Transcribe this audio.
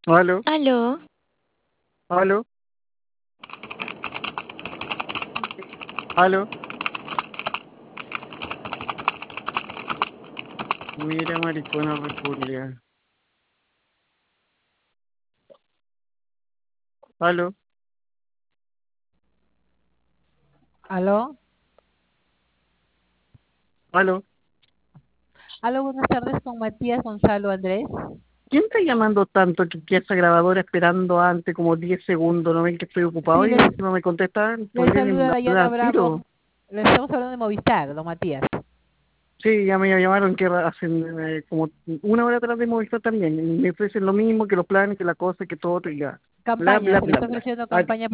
Aló, Aló, aló, aló. Mira, maricona reculia. Aló, Aló, aló. aló, buenas tardes con Matías Gonzalo Andrés. ¿Quién está llamando tanto que esa grabadora esperando antes como 10 segundos? ¿No ven que estoy ocupado Sí, y encima me contestan? les ¿Podrían saluda hablar Dayana al Bravo. tiro? Les estamos hablando de Movistar, don Matías. Sí, ya me llamaron que hacen como una hora atrás de Movistar también. Y me ofrecen lo mismo que los planes, que la cosa, que todo, y ya. Bla, Campaña, bla, se le bla, está bla. ofreciendo Ah, campaña